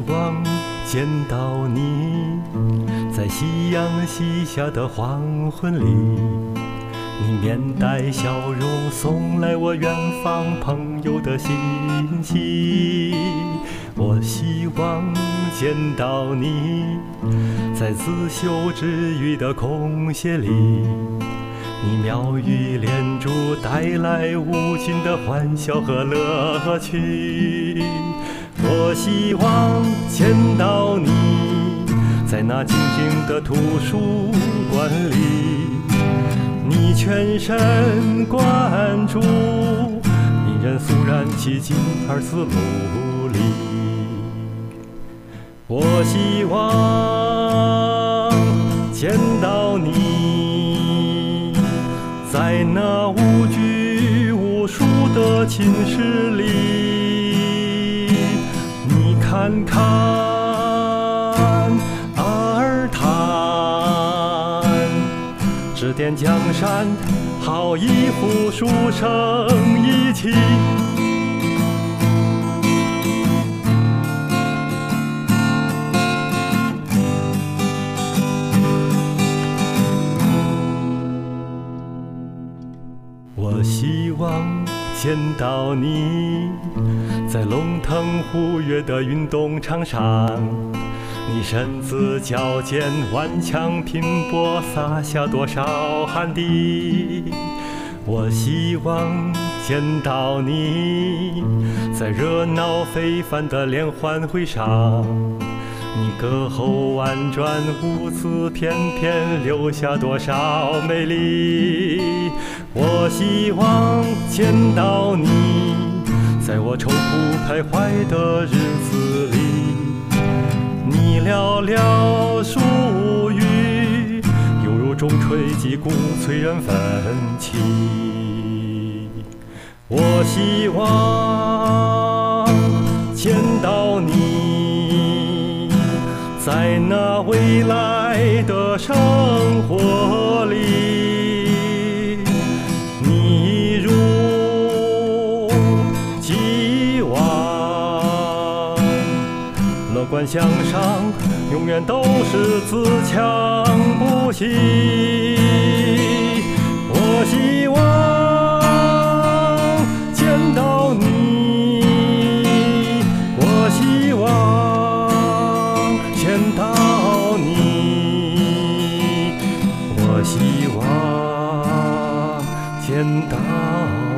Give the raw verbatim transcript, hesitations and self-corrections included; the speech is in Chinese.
望见到你，在夕阳西下的黄昏里，你面带笑容送来我远方朋友的信息。我希望见到你，在自修之余的空隙里，你妙语连珠带来无尽的欢笑和乐趣。我希望见到你，在那静静的图书馆里，你全神贯注，令人肃然起敬而自努力。我希望见到你，在那无拘无束的寝室里，你看看阿尔坦，指点江山，好一幅书生意气。我希望见到你，在龙腾虎跃的运动场上，你身子矫健，顽强拼搏，洒下多少汗滴。我希望见到你，在热闹非凡的联欢会上，你歌喉婉转，舞姿翩翩，留下多少美丽。我希望见到你，在我愁苦徘徊的日子里，你寥寥数语，犹如钟锤击鼓，催人奋起。我希望见到你，在那未来的生活里，你一如既往，乐观向上，永远都是自强不息。我希望见到你，我希望见到你，我希望见到你。